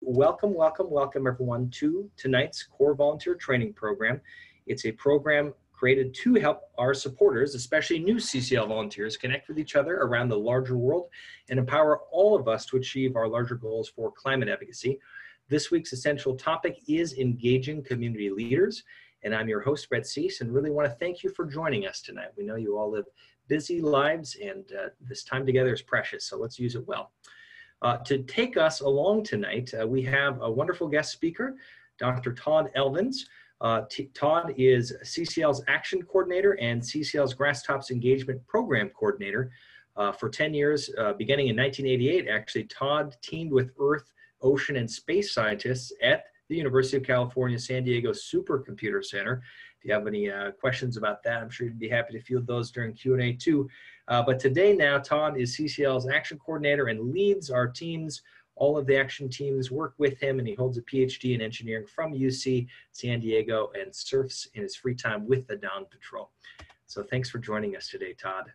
welcome, welcome, welcome everyone to tonight's Core Volunteer Training Program. It's a program created to help our supporters, especially new CCL volunteers, connect with each other around the larger world and empower all of us to achieve our larger goals for climate advocacy. This week's essential topic is engaging community leaders, and I'm your host, Brett Cease, and really want to thank you for joining us tonight. We know you all live busy lives, and this time together is precious, so let's use it well. To take us along tonight, we have a wonderful guest speaker, Dr. Todd Elvins. Todd is CCL's Action Coordinator and CCL's Grasstops Engagement Program Coordinator. For 10 years, beginning in 1988, actually, Todd teamed with Earth, Ocean, and Space scientists at the University of California, San Diego Supercomputer Center. If you have any questions about that, I'm sure you'd be happy to field those during Q&A too. But today now, Todd is CCL's Action Coordinator and leads our teams. All of the action teams work with him, and he holds a PhD in engineering from UC San Diego and surfs in his free time with the Dawn Patrol. So thanks for joining us today, Todd.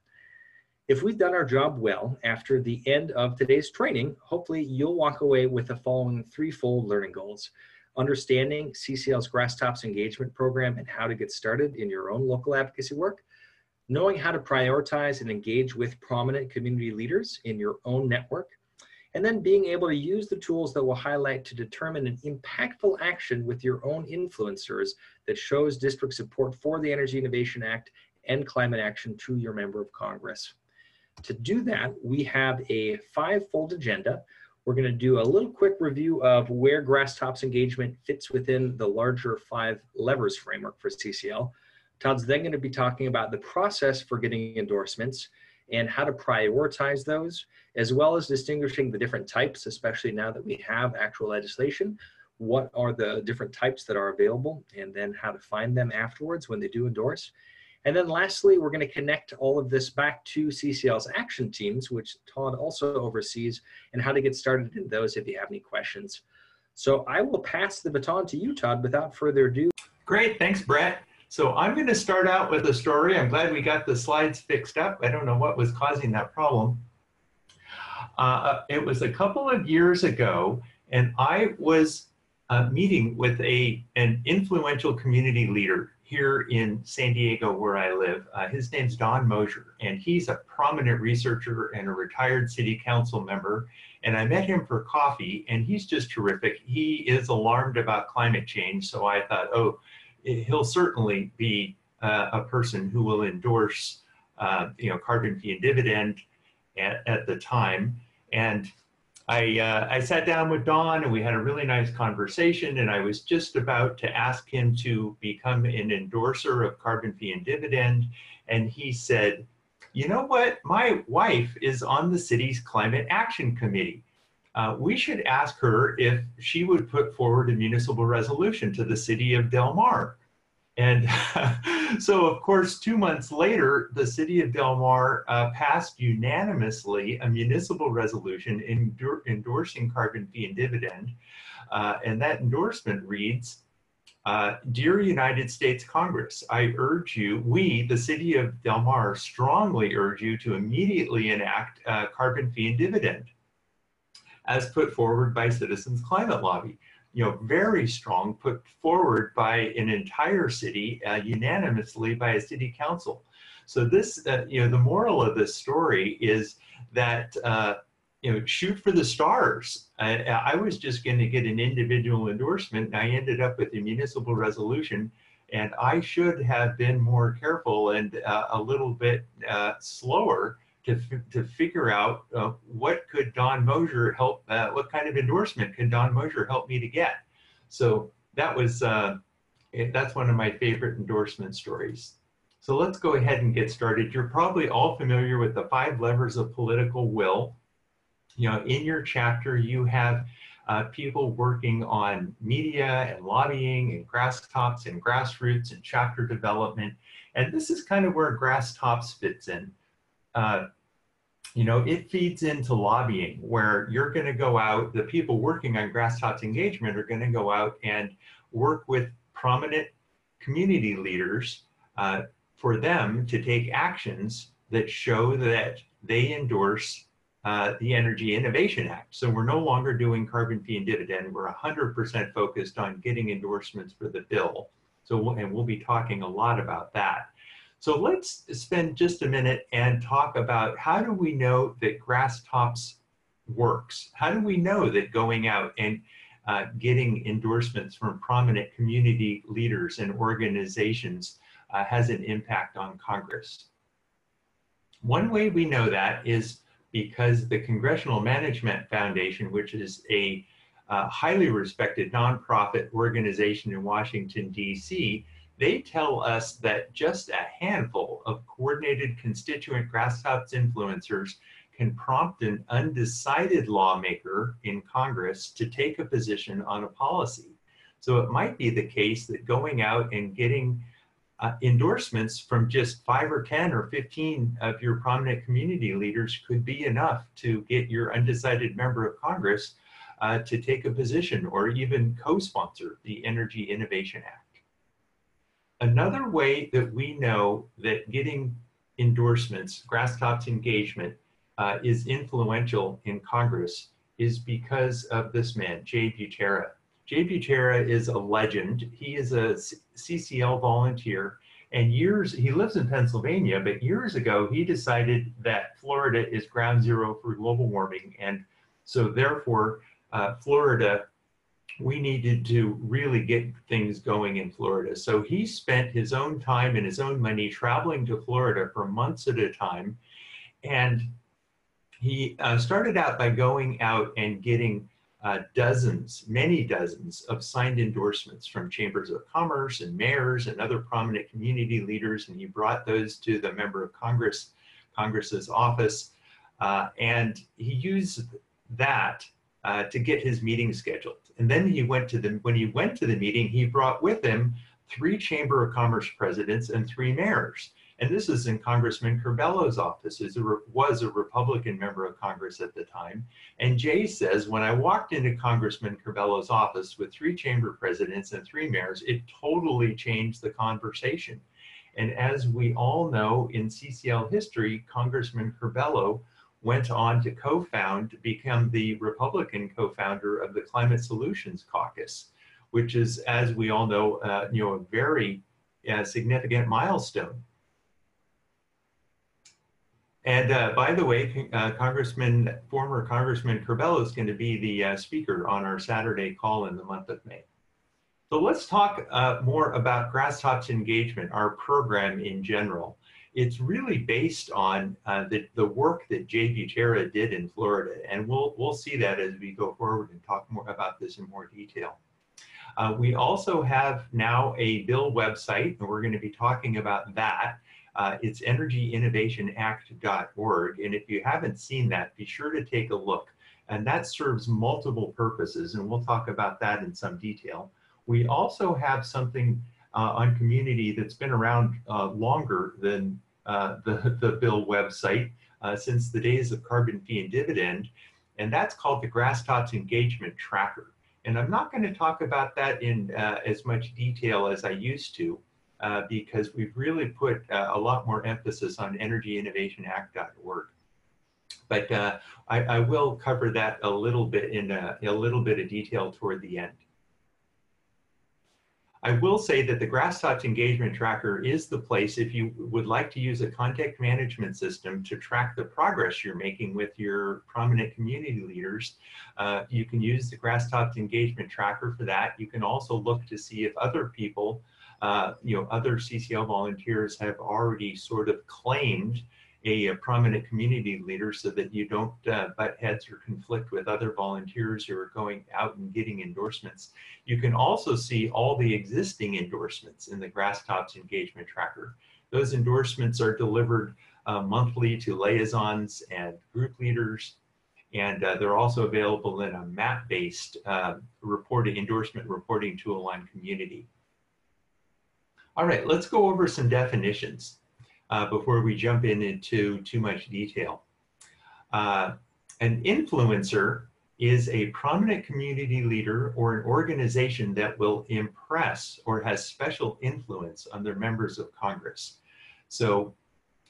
If we've done our job well after the end of today's training, hopefully you'll walk away with the following threefold learning goals: understanding CCL's Grasstops engagement program and how to get started in your own local advocacy work, knowing how to prioritize and engage with prominent community leaders in your own network, and then being able to use the tools that will highlight to determine an impactful action with your own influencers that shows district support for the Energy Innovation Act and climate action to your member of Congress. To do that, we have a five-fold agenda. We're going to do a little quick review of where Grasstops engagement fits within the larger 5 levers framework for CCL. Todd's then going to be talking about the process for getting endorsements and how to prioritize those, as well as distinguishing the different types, especially now that we have actual legislation. What are the different types that are available, and then how to find them afterwards when they do endorse. And then lastly, we're going to connect all of this back to CCL's action teams, which Todd also oversees, and how to get started in those if you have any questions. So I will pass the baton to you, Todd, without further ado. Great, thanks, Brett. So I'm going to start out with a story. I'm glad we got the slides fixed up. I don't know what was causing that problem. It was a couple of years ago, and I was meeting with an influential community leader here in San Diego where I live. His name's Don Mosier, and he's a prominent researcher and a retired city council member. And I met him for coffee, and he's just terrific. He is alarmed about climate change, so I thought, oh, he'll certainly be a person who will endorse carbon fee and dividend at the time. And I sat down with Don, and we had a really nice conversation, and I was just about to ask him to become an endorser of carbon fee and dividend, and he said, you know what, my wife is on the city's climate action committee. We should ask her if she would put forward a municipal resolution to the city of Del Mar. And so, of course, 2 months later, the city of Del Mar passed unanimously a municipal resolution endorsing carbon fee and dividend. And that endorsement reads, Dear United States Congress, I urge you, we, the city of Del Mar, strongly urge you to immediately enact carbon fee and dividend as put forward by Citizens Climate Lobby. Very strong, put forward by an entire city, unanimously by a city council. So this, the moral of this story is that, shoot for the stars. I was just going to get an individual endorsement, and I ended up with a municipal resolution, and I should have been more careful and a little bit slower to figure out what could Don Mosier help, what kind of endorsement could Don Mosier help me to get. So that was, that's one of my favorite endorsement stories. So let's go ahead and get started. You're probably all familiar with the 5 levers of political will. In your chapter, you have people working on media and lobbying and Grasstops and grassroots and chapter development. And this is kind of where Grasstops fits in. It feeds into lobbying, where you're going to go out, the people working on Grasstops engagement are going to go out and work with prominent community leaders for them to take actions that show that they endorse the Energy Innovation Act. So we're no longer doing carbon fee and dividend. We're 100% focused on getting endorsements for the bill. So, and we'll be talking a lot about that. So let's spend just a minute and talk about how do we know that Grasstops works? How do we know that going out and getting endorsements from prominent community leaders and organizations has an impact on Congress? One way we know that is because the Congressional Management Foundation, which is a highly respected nonprofit organization in Washington, D.C., they tell us that just a handful of coordinated constituent Grasstops influencers can prompt an undecided lawmaker in Congress to take a position on a policy. So it might be the case that going out and getting endorsements from just 5 or 10 or 15 of your prominent community leaders could be enough to get your undecided member of Congress to take a position or even co-sponsor the Energy Innovation Act. Another way that we know that getting endorsements, Grasstops engagement, is influential in Congress is because of this man, Jay Butera. Jay Butera is a legend. He is a CCL volunteer, and he lives in Pennsylvania, but years ago he decided that Florida is ground zero for global warming, and so therefore Florida, we needed to really get things going in Florida. So he spent his own time and his own money traveling to Florida for months at a time, and he started out by going out and getting many dozens of signed endorsements from chambers of commerce and mayors and other prominent community leaders, and he brought those to the member of Congress's office, and he used that to get his meeting scheduled. And then when he went to the meeting, he brought with him 3 Chamber of Commerce presidents and 3 mayors. And this is in Congressman Curbello's office, who was a Republican member of Congress at the time. And Jay says, when I walked into Congressman Curbello's office with 3 chamber presidents and 3 mayors, it totally changed the conversation. And as we all know in CCL history, Congressman Curbello went on to become the Republican co-founder of the Climate Solutions Caucus, which is, as we all know, a very significant milestone. And by the way, former Congressman Curbello is going to be the speaker on our Saturday call in the month of May. So let's talk more about Grasstops engagement, our program in general. It's really based on the work that Jay Butera did in Florida, and we'll see that as we go forward and talk more about this in more detail. We also have now a bill website, and we're going to be talking about that. It's energyinnovationact.org, and if you haven't seen that, be sure to take a look. And that serves multiple purposes, and we'll talk about that in some detail. We also have something on community that's been around longer than the bill website, since the days of carbon fee and dividend, and that's called the Grasstops Engagement Tracker. And I'm not going to talk about that in as much detail as I used to, because we've really put a lot more emphasis on energyinnovationact.org. But I will cover that a little bit in a little bit of detail toward the end. I will say that the Grasstops Engagement Tracker is the place if you would like to use a contact management system to track the progress you're making with your prominent community leaders. You can use the Grasstops Engagement Tracker for that. You can also look to see if other people, other CCL volunteers have already sort of claimed a prominent community leader so that you don't butt heads or conflict with other volunteers who are going out and getting endorsements. You can also see all the existing endorsements in the Grasstops Engagement Tracker. Those endorsements are delivered monthly to liaisons and group leaders, and they're also available in a map-based endorsement reporting tool on community. All right, let's go over some definitions before we jump into too much detail. An influencer is a prominent community leader or an organization that will impress or has special influence on their members of Congress. So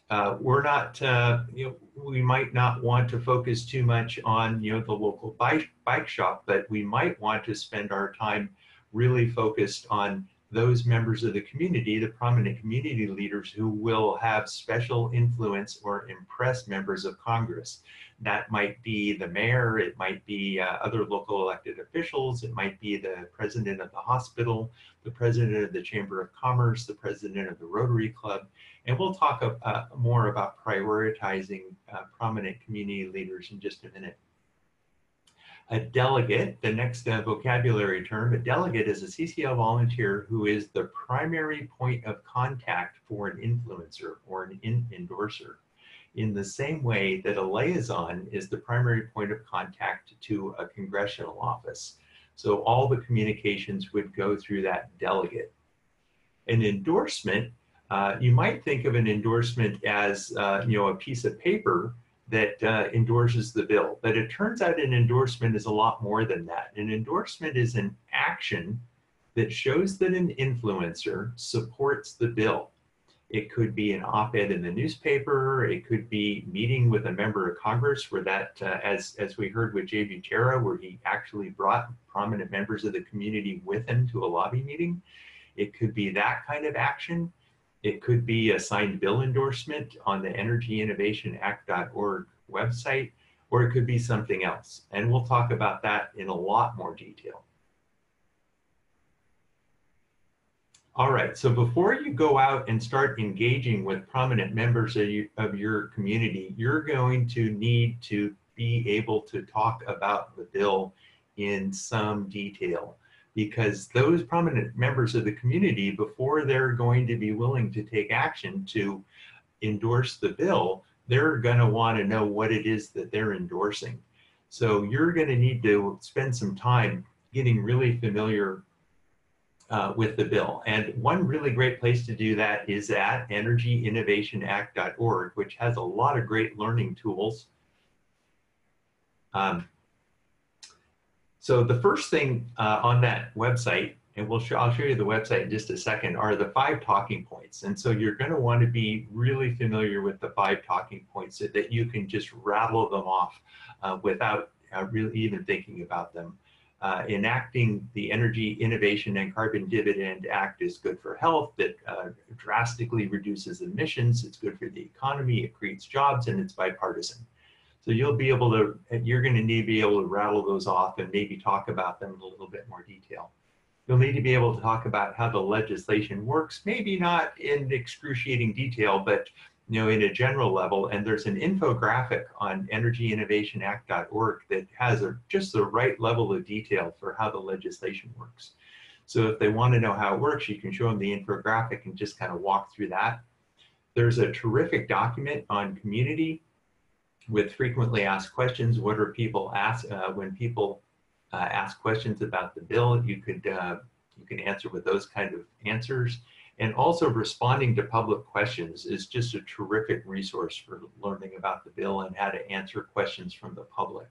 We're not, we might not want to focus too much on, the local bike shop, but we might want to spend our time really focused on those members of the community, the prominent community leaders who will have special influence or impress members of Congress. That might be the mayor, it might be other local elected officials, it might be the president of the hospital, the president of the Chamber of Commerce, the president of the Rotary Club. And we'll talk more about prioritizing prominent community leaders in just a minute. A delegate, the next vocabulary term, a delegate is a CCL volunteer who is the primary point of contact for an influencer or an endorser, in the same way that a liaison is the primary point of contact to a congressional office. So all the communications would go through that delegate. An endorsement, you might think of an endorsement as a piece of paper that endorses the bill, but it turns out an endorsement is a lot more than that. An endorsement is an action that shows that an influencer supports the bill. It could be an op-ed in the newspaper, it could be meeting with a member of Congress where that, as we heard with Jay Butera, where he actually brought prominent members of the community with him to a lobby meeting. It could be that kind of action. It could be a signed bill endorsement on the energyinnovationact.org website, or it could be something else. And we'll talk about that in a lot more detail. All right, so before you go out and start engaging with prominent members of your community, you're going to need to be able to talk about the bill in some detail, because those prominent members of the community, before they're going to be willing to take action to endorse the bill, they're going to want to know what it is that they're endorsing. So you're going to need to spend some time getting really familiar with the bill. And one really great place to do that is at energyinnovationact.org, which has a lot of great learning tools. So the first thing on that website, and I'll show you the website in just a second, are the 5 talking points. And so you're going to want to be really familiar with the 5 talking points so that you can just rattle them off without really even thinking about them. Enacting the Energy Innovation and Carbon Dividend Act is good for health. It drastically reduces emissions. It's good for the economy. It creates jobs, and it's bipartisan. So you're going to need to be able to rattle those off and maybe talk about them in a little bit more detail. You'll need to be able to talk about how the legislation works, maybe not in excruciating detail, but in a general level. And there's an infographic on energyinnovationact.org that has just the right level of detail for how the legislation works. So if they want to know how it works, you can show them the infographic and just kind of walk through that. There's a terrific document on community with frequently asked questions. What are people ask when people ask questions about the bill? You can answer with those kind of answers. And also responding to public questions is just a terrific resource for learning about the bill and how to answer questions from the public.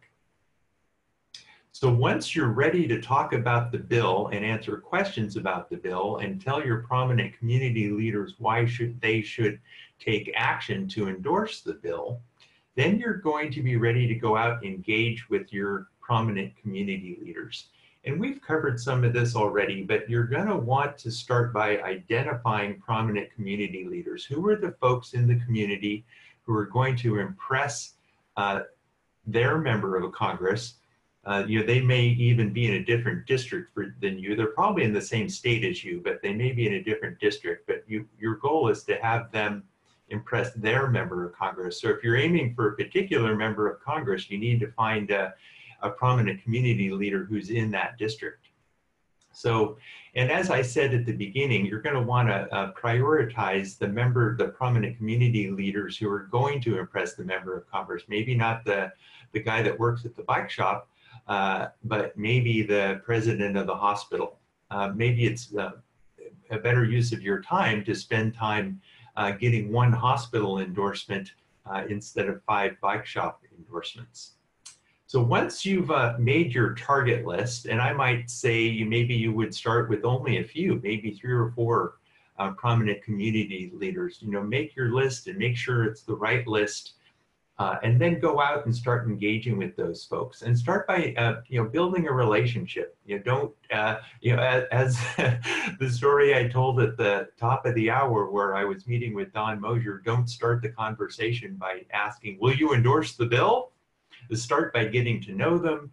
So once you're ready to talk about the bill and answer questions about the bill and tell your prominent community leaders why they should take action to endorse the bill, then you're going to be ready to go out and engage with your prominent community leaders. And we've covered some of this already, but you're going to want to start by identifying prominent community leaders. Who are the folks in the community who are going to impress their member of Congress? They may even be in a different district than you. They're probably in the same state as you, but they may be in a different district. But your goal is to have them impress their member of Congress. So if you're aiming for a particular member of Congress, you need to find a prominent community leader who's in that district. So, and as I said at the beginning, you're going to want to prioritize the prominent community leaders who are going to impress the member of Congress. Maybe not the guy that works at the bike shop, but maybe the president of the hospital. Maybe it's a better use of your time to spend time getting one hospital endorsement instead of 5 bike shop endorsements. So once you've made your target list, and I might say maybe you would start with only a few, maybe 3 or 4 prominent community leaders. You know, make your list and make sure it's the right list. And then go out and start engaging with those folks, and start by you know, building a relationship. You know, don't you know, as the story I told at the top of the hour where I was meeting with Don Mosier, don't start the conversation by asking, will you endorse the bill? Start by getting to know them.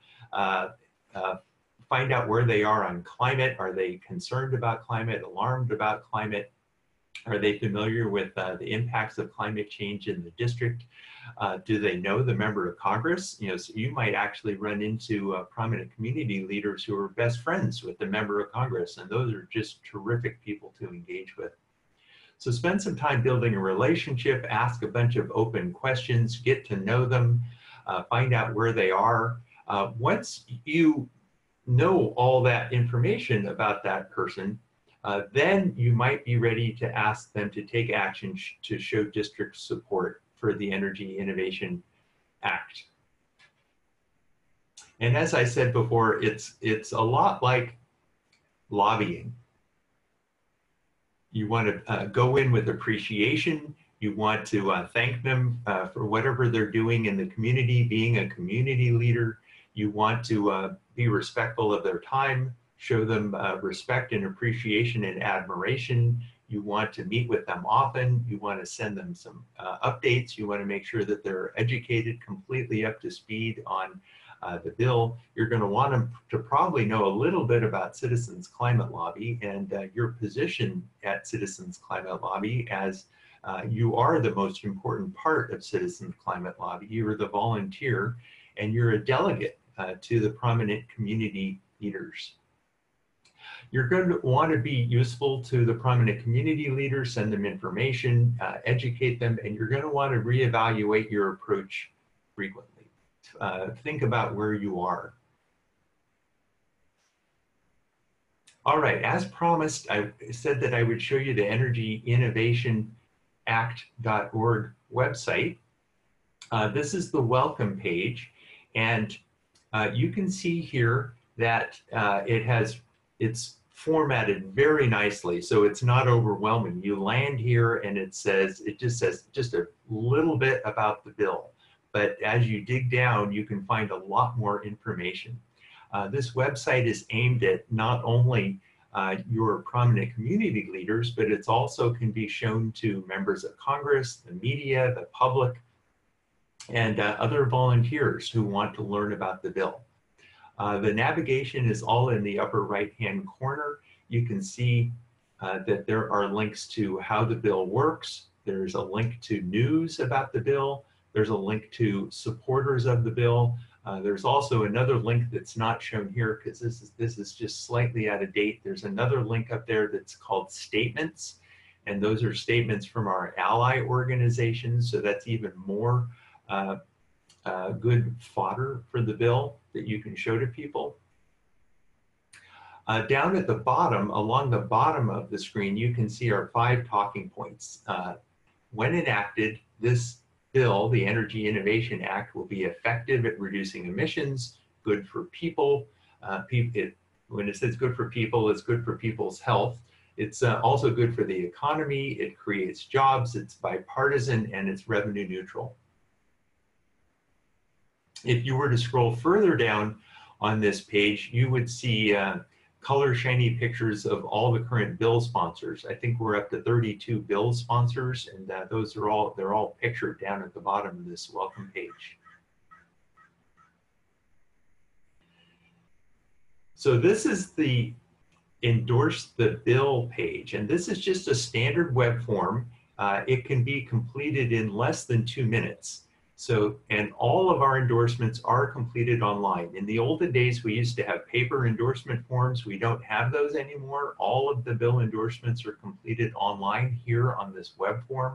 Find out where they are on climate. Are they concerned about climate, alarmed about climate? Are they familiar with the impacts of climate change in the district? Do they know the member of Congress? You know, so you might actually run into prominent community leaders who are best friends with the member of Congress, and those are just terrific people to engage with. So spend some time building a relationship, ask a bunch of open questions, get to know them, find out where they are. Once you know all that information about that person, then you might be ready to ask them to take action to show district support for the Energy Innovation Act. And as I said before, it's a lot like lobbying. You want to go in with appreciation. You want to thank them for whatever they're doing in the community, being a community leader. You want to be respectful of their time, show them respect and appreciation and admiration. You want to meet with them often. You want to send them some updates. You want to make sure that they're educated, completely up to speed on the bill. You're going to want them to probably know a little bit about Citizens Climate Lobby and your position at Citizens Climate Lobby, as you are the most important part of Citizens Climate Lobby. You are the volunteer and you're a delegate to the prominent community leaders. You're going to want to be useful to the prominent community leaders, send them information, educate them, and you're going to want to reevaluate your approach frequently. Think about where you are. All right, as promised, I said that I would show you the energyinnovationact.org website. This is the welcome page, and you can see here that it's formatted very nicely, so it's not overwhelming. You land here and it just says just a little bit about the bill, but as you dig down, you can find a lot more information. This website is aimed at not only your prominent community leaders, but it's also can be shown to members of Congress, the media, the public, and other volunteers who want to learn about the bill. The navigation is all in the upper right-hand corner. You can see that there are links to how the bill works. There's a link to news about the bill. There's a link to supporters of the bill. There's also another link that's not shown here because this is just slightly out of date. There's another link up there that's called statements, and those are statements from our ally organizations. So that's even more good fodder for the bill that you can show to people. Down at the bottom, along the bottom of the screen, you can see our 5 talking points. When enacted, this bill, the Energy Innovation Act, will be effective at reducing emissions, good for people. When it says good for people, it's good for people's health. It's also good for the economy. It creates jobs. It's bipartisan, and it's revenue neutral. If you were to scroll further down on this page, you would see color shiny pictures of all the current bill sponsors. I think we're up to 32 bill sponsors, and they're all pictured down at the bottom of this welcome page. So this is the endorse the bill page, and this is just a standard web form. It can be completed in less than 2 minutes. So, and all of our endorsements are completed online. In the olden days, we used to have paper endorsement forms. We don't have those anymore. All of the bill endorsements are completed online here on this web form.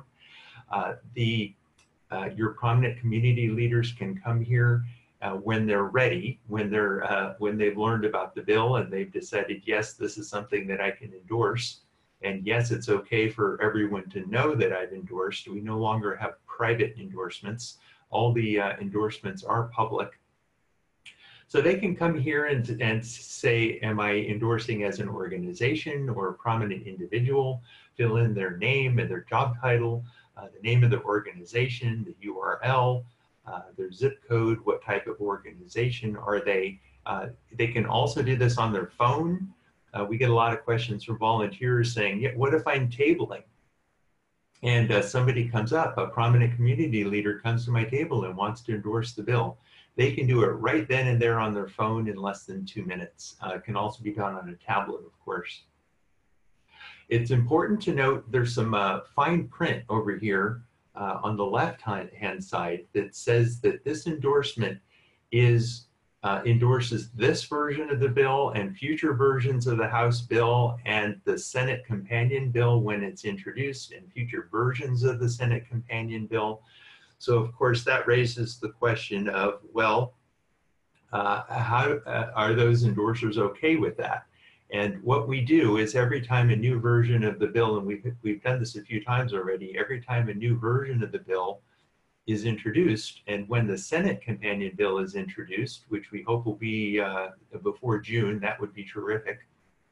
Your prominent community leaders can come here when they're ready, when they've learned about the bill and they've decided, yes, this is something that I can endorse. And yes, it's okay for everyone to know that I've endorsed. We no longer have private endorsements. All the endorsements are public. So they can come here and say, am I endorsing as an organization or a prominent individual, fill in their name and their job title, the name of the organization, the URL, their zip code, what type of organization are they. They can also do this on their phone. We get a lot of questions from volunteers saying, yeah, what if I'm tabling? And somebody comes up, a prominent community leader comes to my table and wants to endorse the bill. They can do it right then and there on their phone in less than 2 minutes. It can also be done on a tablet, of course. It's important to note there's some fine print over here on the left-hand side that says that this endorsement endorses this version of the bill and future versions of the House bill and the Senate companion bill when it's introduced and future versions of the Senate companion bill. So of course that raises the question of, well, how are those endorsers okay with that? And what we do is every time a new version of the bill, and we've done this a few times already, every time a new version of the bill is introduced, and when the Senate companion bill is introduced, which we hope will be before June, that would be terrific.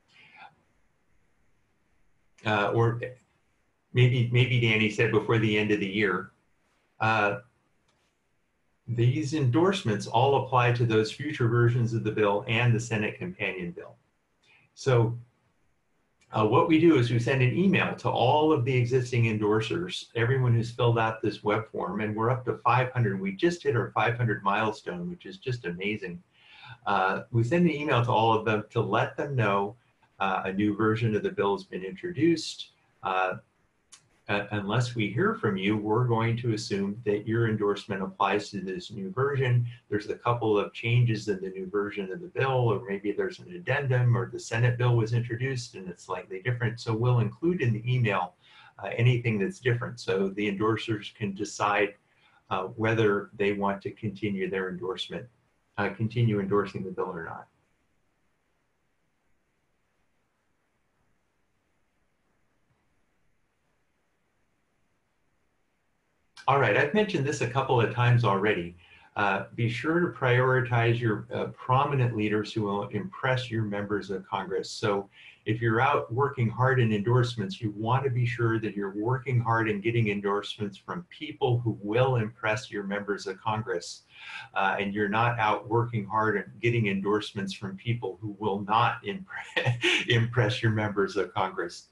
Or maybe Danny said before the end of the year. These endorsements all apply to those future versions of the bill and the Senate companion bill. So what we do is we send an email to all of the existing endorsers, everyone who's filled out this web form, and we're up to 500. We just hit our 500 milestone, which is just amazing. We send an email to all of them to let them know a new version of the bill has been introduced. Unless we hear from you, we're going to assume that your endorsement applies to this new version. There's a couple of changes in the new version of the bill, or maybe there's an addendum, or the Senate bill was introduced and it's slightly different. So we'll include in the email anything that's different, so the endorsers can decide whether they want to continue their endorsement, continue endorsing the bill or not. All right, I've mentioned this a couple of times already. Be sure to prioritize your prominent leaders who will impress your members of Congress. So if you're out working hard in endorsements, you want to be sure that you're working hard in getting endorsements from people who will impress your members of Congress. And you're not out working hard and getting endorsements from people who will not impress your members of Congress.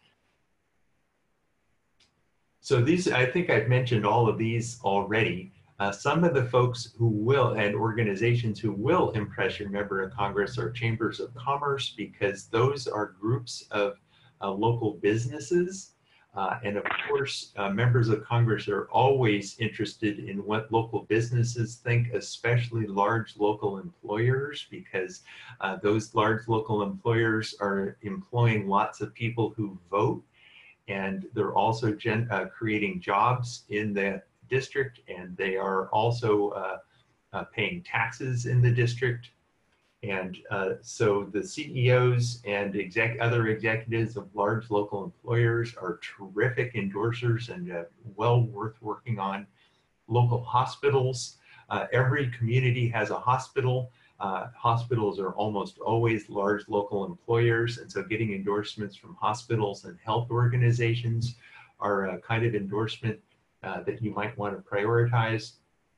So these, I think I've mentioned all of these already. Some of the folks who will, and organizations who will impress your member of Congress are chambers of commerce, because those are groups of local businesses. And of course, members of Congress are always interested in what local businesses think, especially large local employers, because those large local employers are employing lots of people who vote. And they're also creating jobs in the district, and they are also paying taxes in the district. And so the CEOs and other executives of large local employers are terrific endorsers and well worth working on. Local hospitals, every community has a hospital. Hospitals are almost always large local employers, and so getting endorsements from hospitals and health organizations are a kind of endorsement that you might want to prioritize.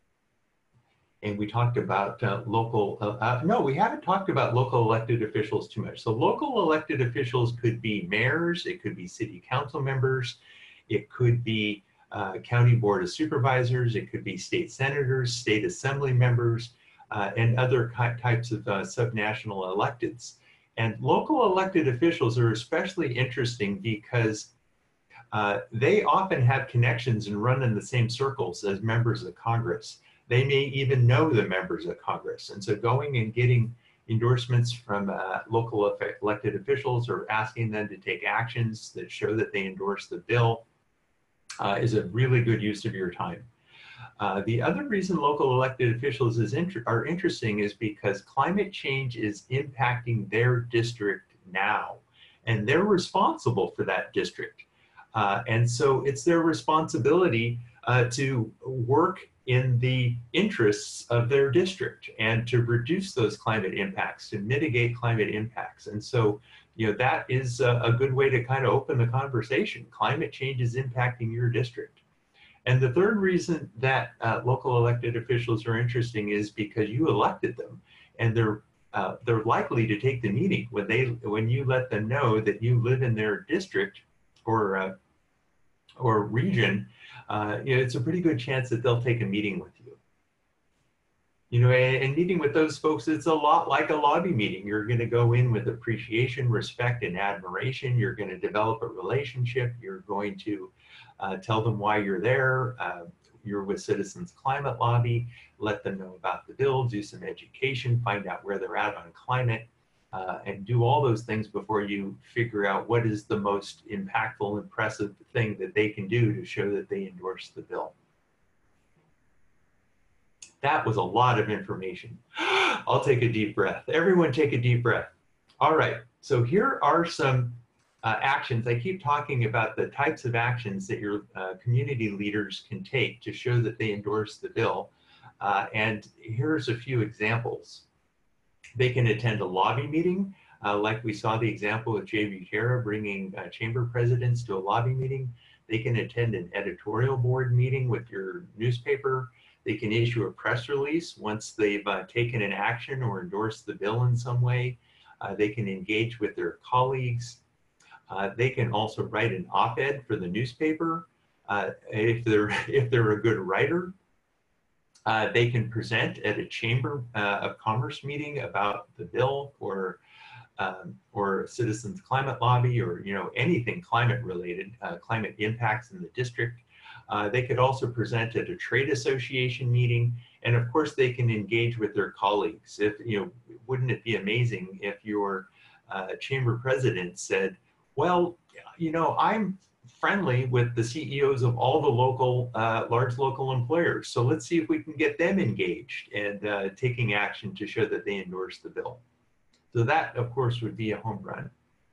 And we talked about no, we haven't talked about local elected officials too much. So local elected officials could be mayors, it could be city council members, it could be county board of supervisors, it could be state senators, state assembly members, and other types of subnational electeds. And local elected officials are especially interesting because they often have connections and run in the same circles as members of Congress. They may even know the members of Congress. And so going and getting endorsements from local elected officials or asking them to take actions that show that they endorse the bill is a really good use of your time. The other reason local elected officials are interesting is because climate change is impacting their district now, and they're responsible for that district. And so it's their responsibility to work in the interests of their district and to reduce those climate impacts, to mitigate climate impacts. And so, that is a good way to kind of open the conversation. Climate change is impacting your district. And the third reason that local elected officials are interesting is because you elected them, and they're likely to take the meeting when you let them know that you live in their district or region. It's a pretty good chance that they'll take a meeting with you. And meeting with those folks, it's a lot like a lobby meeting. You're going to go in with appreciation, respect, and admiration. You're going to develop a relationship. You're going to tell them why you're there. You're with Citizens Climate Lobby. Let them know about the bill, do some education, find out where they're at on climate, and do all those things before you figure out what is the most impactful, impressive thing that they can do to show that they endorse the bill. That was a lot of information. I'll take a deep breath. Everyone take a deep breath. All right, so here are some actions. I keep talking about the types of actions that your community leaders can take to show that they endorse the bill. And here's a few examples. They can attend a lobby meeting, like we saw the example of Jay Butera bringing chamber presidents to a lobby meeting. They can attend an editorial board meeting with your newspaper. They can issue a press release once they've taken an action or endorsed the bill in some way. They can engage with their colleagues. They can also write an op-ed for the newspaper if they're a good writer. They can present at a Chamber of Commerce meeting about the bill or Citizens Climate Lobby, or anything climate related, climate impacts in the district. They could also present at a trade association meeting, and of course they can engage with their colleagues. Wouldn't it be amazing if your chamber president said, well, I'm friendly with the CEOs of all the local, large local employers. So let's see if we can get them engaged and taking action to show that they endorse the bill. So that, of course, would be a home run.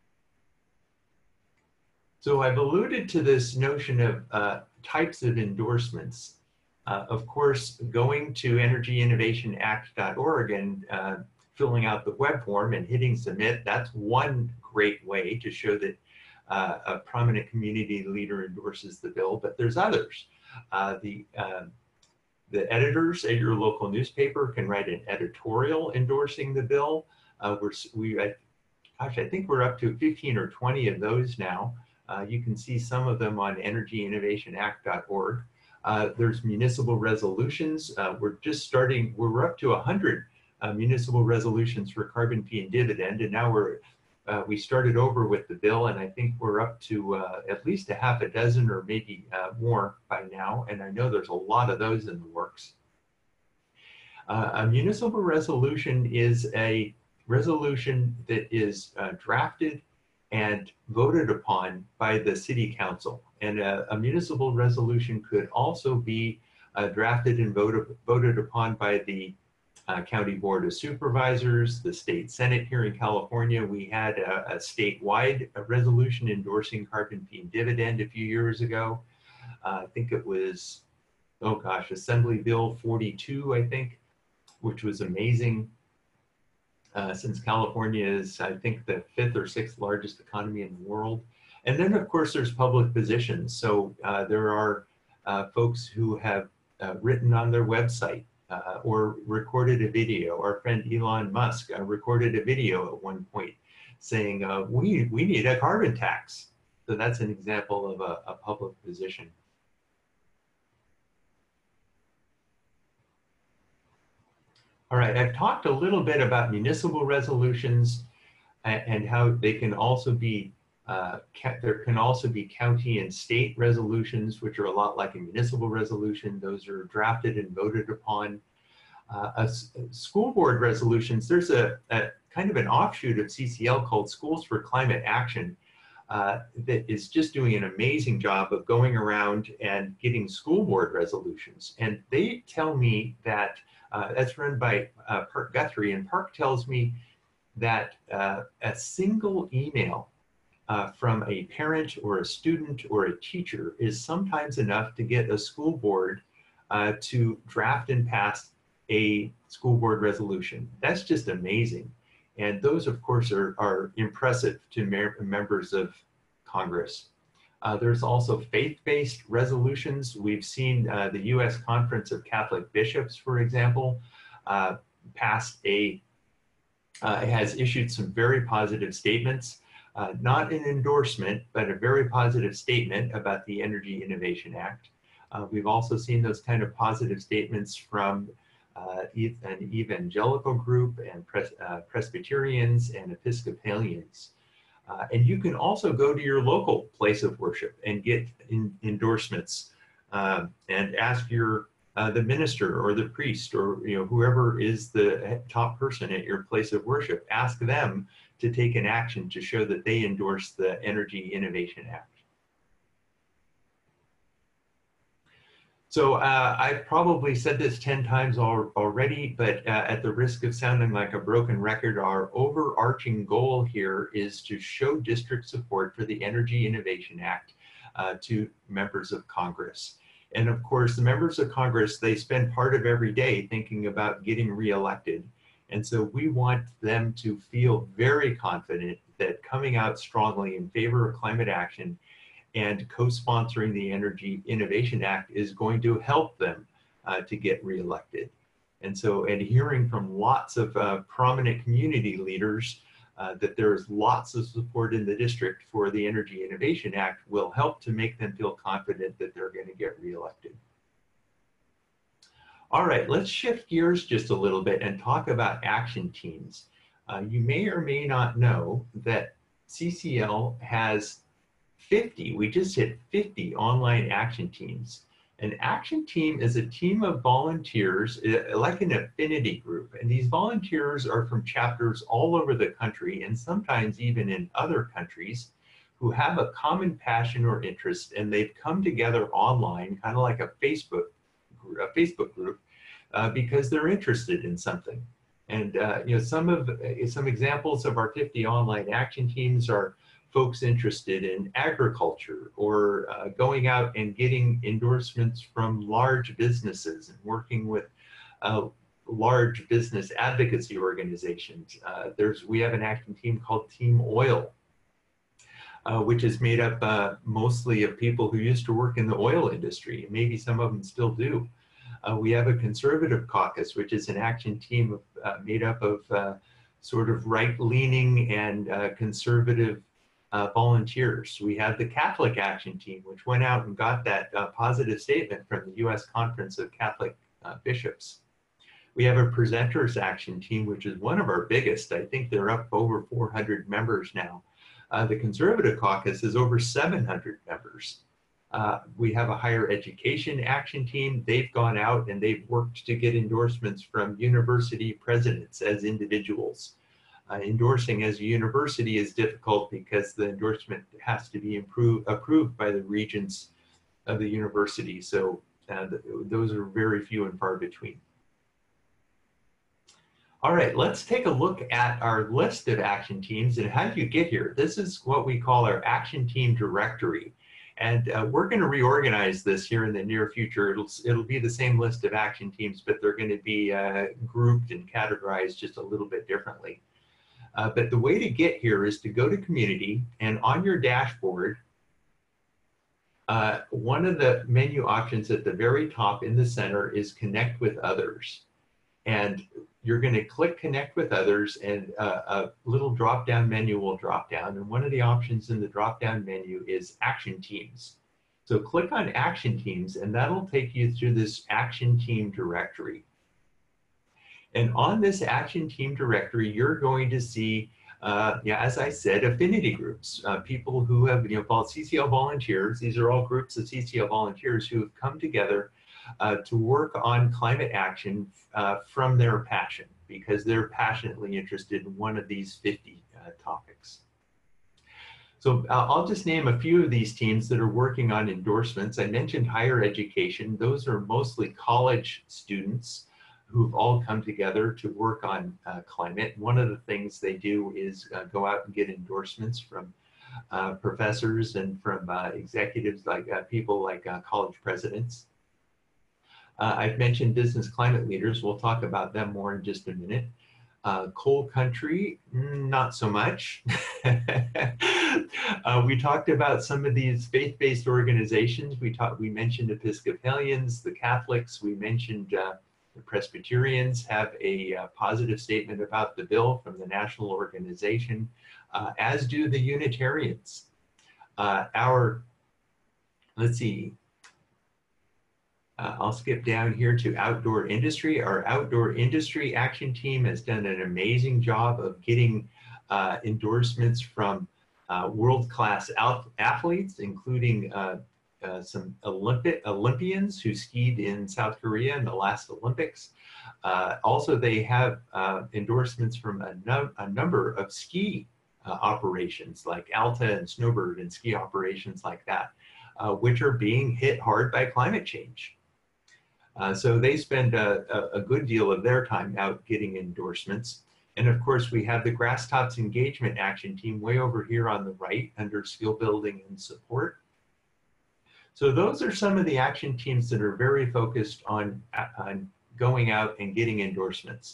So I've alluded to this notion of types of endorsements. Of course, going to energyinnovationact.org and filling out the web form and hitting submit, that's one great way to show that a prominent community leader endorses the bill, but there's others. The editors at your local newspaper can write an editorial endorsing the bill. I think we're up to 15 or 20 of those now. You can see some of them on energyinnovationact.org. There's municipal resolutions. We're up to 100 municipal resolutions for carbon fee and dividend, and now we started over with the bill, and I think we're up to at least a half a dozen or maybe more by now, and I know there's a lot of those in the works. A municipal resolution is a resolution that is drafted and voted upon by the city council, and a municipal resolution could also be drafted and voted upon by the County Board of Supervisors, the State Senate here in California. We had a statewide resolution endorsing carbon fee and dividend a few years ago. I think it was, oh gosh, Assembly Bill 42, I think, which was amazing. Since California is, I think, the 5th or 6th largest economy in the world. And then, of course, there's public positions. So there are folks who have written on their website or recorded a video. Our friend Elon Musk recorded a video at one point saying, we need a carbon tax. So that's an example of a public position. All right, I've talked a little bit about municipal resolutions and how they can also be, there can also be county and state resolutions, which are a lot like a municipal resolution. Those are drafted and voted upon. School board resolutions, there's a kind of an offshoot of CCL called Schools for Climate Action that is just doing an amazing job of going around and getting school board resolutions. And they tell me that that's run by Park Guthrie, and Park tells me that a single email from a parent or a student or a teacher is sometimes enough to get a school board to draft and pass a school board resolution. That's just amazing. And those, of course, are impressive to members of Congress. There's also faith-based resolutions. We've seen the U.S. Conference of Catholic Bishops, for example, has issued some very positive statements, not an endorsement, but a very positive statement about the Energy Innovation Act. We've also seen those kind of positive statements from an evangelical group and Presbyterians and Episcopalians. And you can also go to your local place of worship and get endorsements and ask the minister or the priest or whoever is the top person at your place of worship, ask them to take an action to show that they endorse the Energy Innovation Act. So I've probably said this 10 times already, but at the risk of sounding like a broken record, our overarching goal here is to show district support for the Energy Innovation Act to members of Congress. And of course, the members of Congress, they spend part of every day thinking about getting reelected. And so we want them to feel very confident that coming out strongly in favor of climate action and co-sponsoring the Energy Innovation Act is going to help them to get reelected. And so, and hearing from lots of prominent community leaders that there's lots of support in the district for the Energy Innovation Act will help to make them feel confident that they're going to get reelected. All right, let's shift gears just a little bit and talk about action teams. You may or may not know that CCL has 50, we just hit 50 online action teams. An action team is a team of volunteers, like an affinity group. And these volunteers are from chapters all over the country and sometimes even in other countries who have a common passion or interest, and they've come together online, kind of like a Facebook group, because they're interested in something. And some examples of our 50 online action teams are folks interested in agriculture or going out and getting endorsements from large businesses and working with large business advocacy organizations. We have an action team called Team Oil, which is made up mostly of people who used to work in the oil industry. Maybe some of them still do. We have a conservative caucus, which is an action team made up of sort of right-leaning and conservative volunteers. We have the Catholic Action Team, which went out and got that positive statement from the U.S. Conference of Catholic Bishops. We have a Presenters Action Team, which is one of our biggest. I think they're up over 400 members now. The Conservative Caucus is over 700 members. We have a Higher Education Action Team. They've gone out and they've worked to get endorsements from university presidents as individuals. Endorsing as a university is difficult because the endorsement has to be approved by the regents of the university. So those are very few and far between. All right, let's take a look at our list of action teams and how did you get here? This is what we call our action team directory. And we're going to reorganize this here in the near future. It'll be the same list of action teams, but they're going to be grouped and categorized just a little bit differently. But the way to get here is to go to community, and on your dashboard, one of the menu options at the very top in the center is connect with others. And you're going to click connect with others, and a little drop-down menu will drop down. And one of the options in the drop-down menu is action teams. So click on action teams, and that'll take you through this action team directory. And on this action team directory, you're going to see, as I said, affinity groups, people who have called CCL volunteers. These are all groups of CCL volunteers who have come together to work on climate action from their passion, because they're passionately interested in one of these 50 topics. So I'll just name a few of these teams that are working on endorsements. I mentioned higher education. Those are mostly college students who've all come together to work on climate. One of the things they do is go out and get endorsements from professors and from executives like people like college presidents. I've mentioned business climate leaders. We'll talk about them more in just a minute. Coal country, not so much. We talked about some of these faith-based organizations. We mentioned Episcopalians, the Catholics. We mentioned the Presbyterians have a positive statement about the bill from the national organization, as do the Unitarians. Let's see. I'll skip down here to outdoor industry. Our outdoor industry action team has done an amazing job of getting endorsements from world-class athletes, including some Olympians who skied in South Korea in the last Olympics. Also, they have endorsements from a number of ski operations like Alta and Snowbird and ski operations like that, which are being hit hard by climate change. So they spend a good deal of their time out getting endorsements. And of course, we have the Grasstops Engagement Action Team way over here on the right under skill building and support. So those are some of the action teams that are very focused on going out and getting endorsements.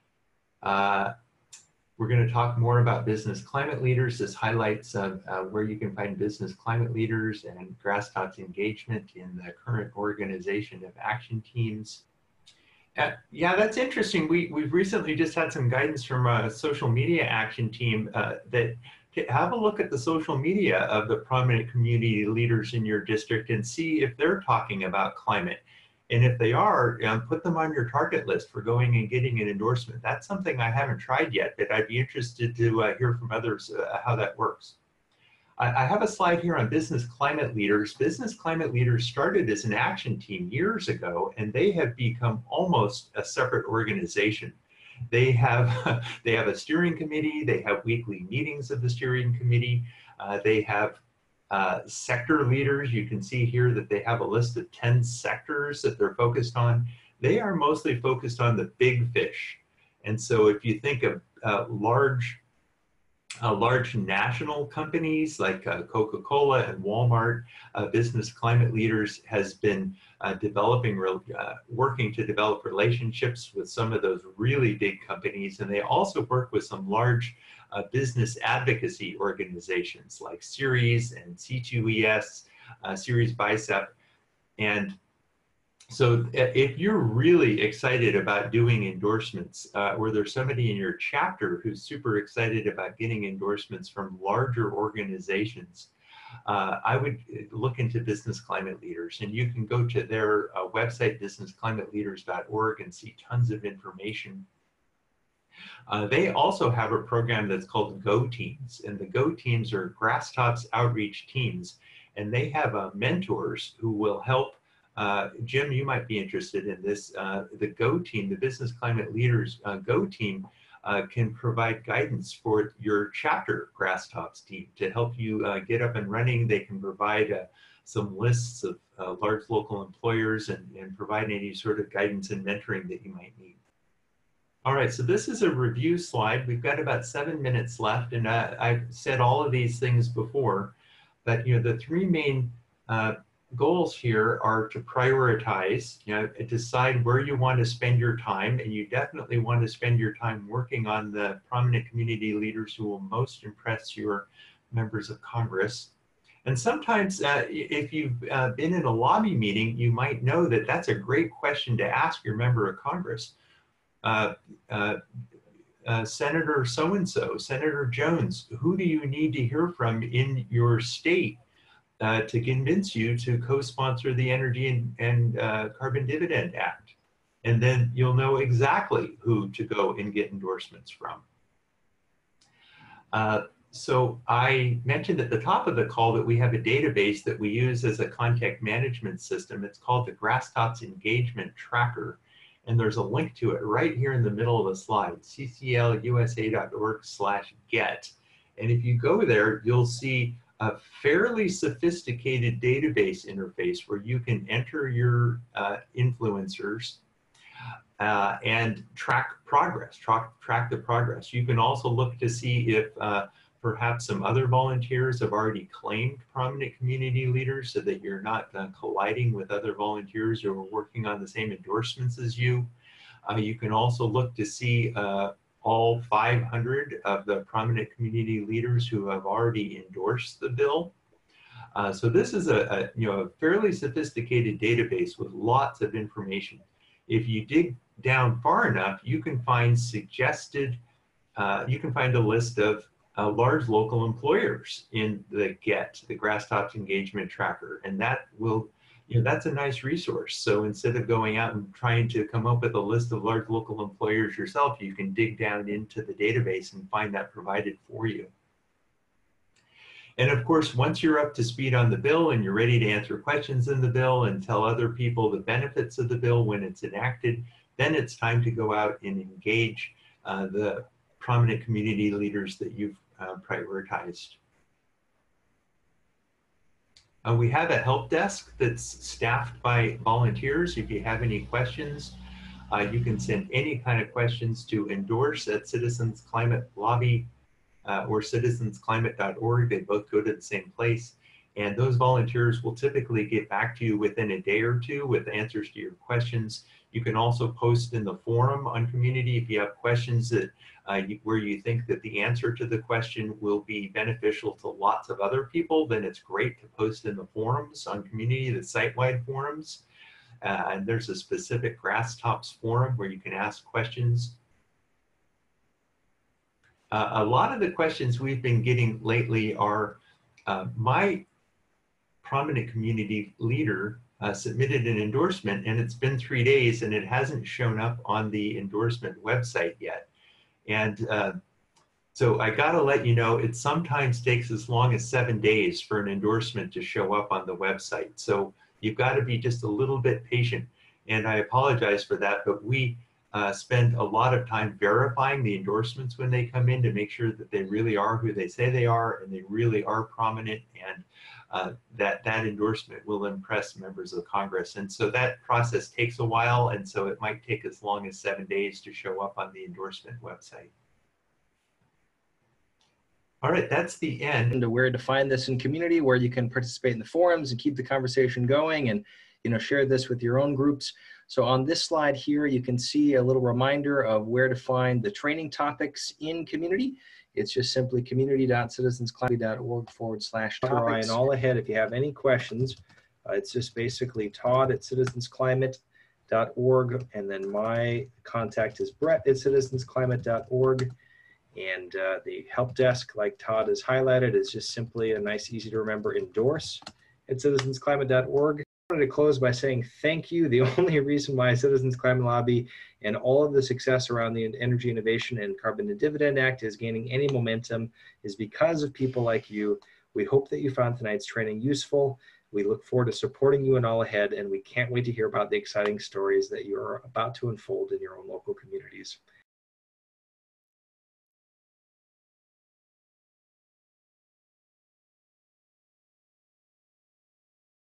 We're going to talk more about business climate leaders. This highlights where you can find business climate leaders and Grasstops engagement in the current organization of action teams. Yeah, that's interesting. We've recently just had some guidance from a social media action team that to have a look at the social media of the prominent community leaders in your district and see if they're talking about climate. And if they are, put them on your target list for going and getting an endorsement. That's something I haven't tried yet, but I'd be interested to hear from others how that works. I have a slide here on business climate leaders. Business climate leaders started as an action team years ago, and they have become almost a separate organization. They have a steering committee. They have weekly meetings of the steering committee. They have sector leaders. You can see here that they have a list of 10 sectors that they're focused on. They are mostly focused on the big fish. And so if you think of large national companies like Coca-Cola and Walmart, Business Climate Leaders has been working to develop relationships with some of those really big companies. And they also work with some large business advocacy organizations like Ceres and C2ES, Ceres Bicep. And so if you're really excited about doing endorsements, or there's somebody in your chapter who's super excited about getting endorsements from larger organizations, I would look into Business Climate Leaders, and you can go to their website, businessclimateleaders.org, and see tons of information. They also have a program that's called Go Teams, and the Go Teams are Grasstops outreach teams, and they have mentors who will help. Jim, you might be interested in this. The Go Team, the Business Climate Leaders Go Team, can provide guidance for your chapter Grasstops team to help you get up and running. They can provide some lists of large local employers and provide any sort of guidance and mentoring that you might need. All right, so this is a review slide. We've got about 7 minutes left, and I've said all of these things before, but the three main goals here are to prioritize, decide where you want to spend your time, and you definitely want to spend your time working on the prominent community leaders who will most impress your members of Congress. And sometimes if you've been in a lobby meeting, you might know that that's a great question to ask your member of Congress. Senator so-and-so, Senator Jones, who do you need to hear from in your state to convince you to co-sponsor the Energy and Carbon Dividend Act? And then you'll know exactly who to go and get endorsements from. So I mentioned at the top of the call that we have a database that we use as a contact management system. It's called the Grasstops Engagement Tracker. And there's a link to it right here in the middle of the slide, cclusa.org/get. And if you go there, you'll see a fairly sophisticated database interface where you can enter your influencers and track progress, track the progress. You can also look to see if, perhaps some other volunteers have already claimed prominent community leaders so that you're not colliding with other volunteers who are working on the same endorsements as you. You can also look to see all 500 of the prominent community leaders who have already endorsed the bill. So this is a fairly sophisticated database with lots of information. If you dig down far enough, you can find a list of large local employers in the GET, the Grasstops Engagement Tracker, and that will, that's a nice resource. So instead of going out and trying to come up with a list of large local employers yourself, you can dig down into the database and find that provided for you. And of course, once you're up to speed on the bill and you're ready to answer questions in the bill and tell other people the benefits of the bill when it's enacted, then it's time to go out and engage the prominent community leaders that you've prioritized. We have a help desk that's staffed by volunteers. If you have any questions, you can send any kind of questions to endorse at Citizens Climate Lobby or citizensclimate.org. They both go to the same place. And those volunteers will typically get back to you within a day or two with answers to your questions. You can also post in the forum on Community if you have questions that where you think that the answer to the question will be beneficial to lots of other people, then it's great to post in the forums on Community, the site-wide forums. And there's a specific Grasstops forum where you can ask questions. A lot of the questions we've been getting lately are, my prominent community leader submitted an endorsement and it's been 3 days and it hasn't shown up on the endorsement website yet. And so I gotta let you know, it sometimes takes as long as 7 days for an endorsement to show up on the website. So you've gotta be just a little bit patient. And I apologize for that, but we spend a lot of time verifying the endorsements when they come in to make sure that they really are who they say they are and they really are prominent, and that endorsement will impress members of Congress. And so that process takes a while, and so it might take as long as 7 days to show up on the endorsement website. All right, that's the end. And where to find this in Community, where you can participate in the forums and keep the conversation going, and share this with your own groups. So on this slide here, you can see a little reminder of where to find the training topics in Community. It's just simply community.citizensclimate.org/topics. And all ahead, if you have any questions, it's just basically Todd@citizensclimate.org, and then my contact is Brett@citizensclimate.org. And the help desk, like Todd has highlighted, is just simply a nice, easy to remember endorse@citizensclimate.org. I wanted to close by saying thank you. The only reason why Citizens Climate Lobby and all of the success around the Energy Innovation and Carbon and Dividend Act is gaining any momentum is because of people like you. We hope that you found tonight's training useful. We look forward to supporting you in all ahead, and we can't wait to hear about the exciting stories that you're about to unfold in your own local communities.